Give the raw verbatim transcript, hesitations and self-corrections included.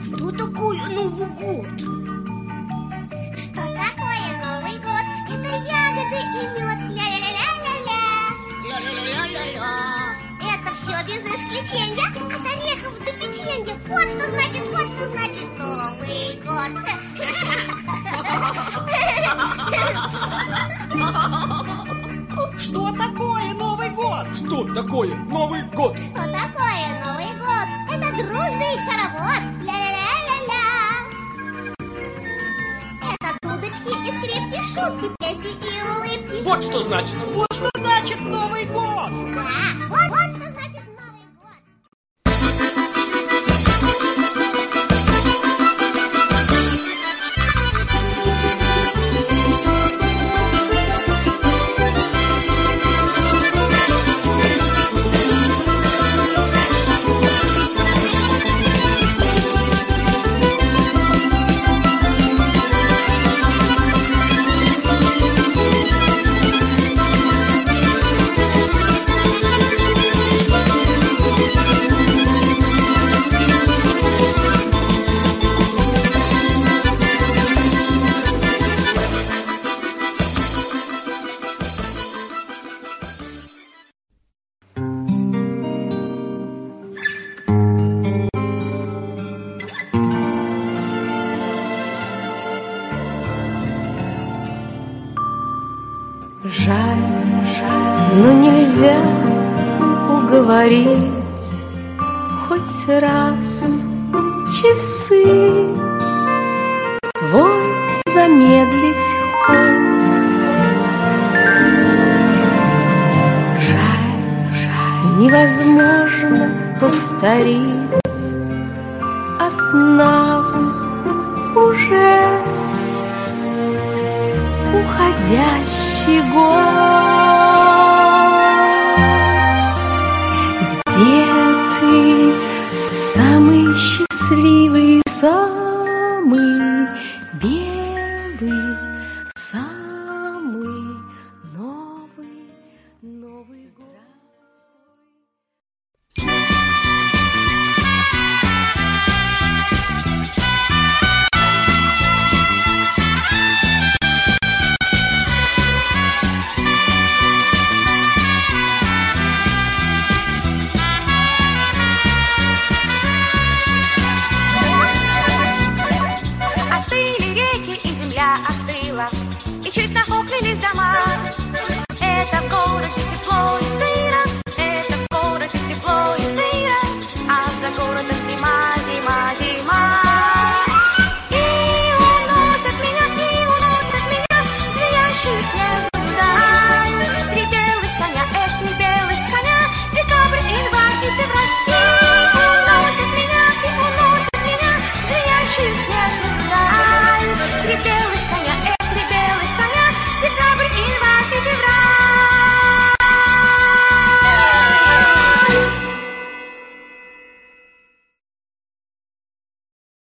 Что такое Новый год? Что такое Новый год? Это ягоды и мед. Ля-ля-ля-ля-ля-ля. Ля-ля-ля-ля-ля-ля. Это все без исключения. От орехов до печенья. Вот что значит, вот что значит Новый год. Что такое Новый год? Что такое Новый год? Что такое Новый год? Это дружный хоровод. Ля-ля-ля-ля-ля. Это дудочки и скрипки, шутки, песни и улыбки. Вот что значит. Вот что значит Новый год. Да, вот, вот что значит Новый год. Жаль, жаль, но нельзя уговорить хоть раз часы свой замедлить хоть. Жаль, жаль, невозможно повторить от нас уже уходящий год. Где ты, самый счастливый, самый белый, самый новый, новый здравствуй. Остыла, и чуть нахохлились дома. Это в городе тепло и сыро.